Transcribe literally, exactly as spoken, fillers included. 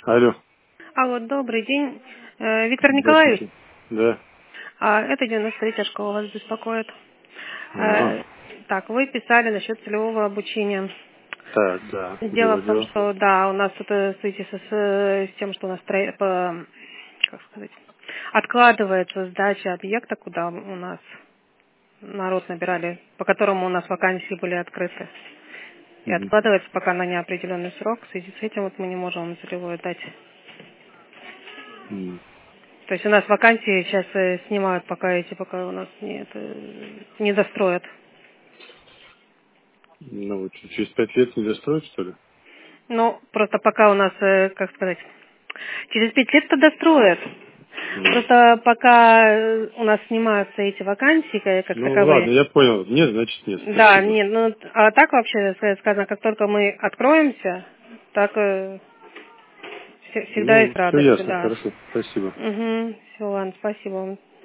Алло. Алло, добрый день. Э, Виктор Николаевич, Здравствуйте. Да. а, это девяносто третья школа вас беспокоит. Ага. Э, Так, вы писали насчет целевого обучения. Так, да. Дело Было в том, дело. что да, у нас тут э, в связи с, с тем, что у нас стро- по, как сказать, откладывается сдача объекта, куда у нас народ набирали, по которому у нас вакансии были открыты. И Мгм. откладывается пока на неопределенный срок. В связи с этим вот мы не можем вам целевую дать. М. То есть у нас вакансии сейчас э, снимают, пока эти, пока у нас не, это, не достроят. Ну, вот через пять лет не достроить, что ли? Ну, просто пока у нас, э, как сказать, через пять лет-то достроят. М. Просто пока э, у нас снимаются эти вакансии, как, как Ну, ладно, таковые. я понял. Нет, значит нет. Да, Спасибо. нет, ну, а так вообще сказать, сказано, как только мы откроемся, так э, вse- всегда Ну, есть все радость, ясно. да. Хорошо. Спасибо. Угу, все, ладно, спасибо вам.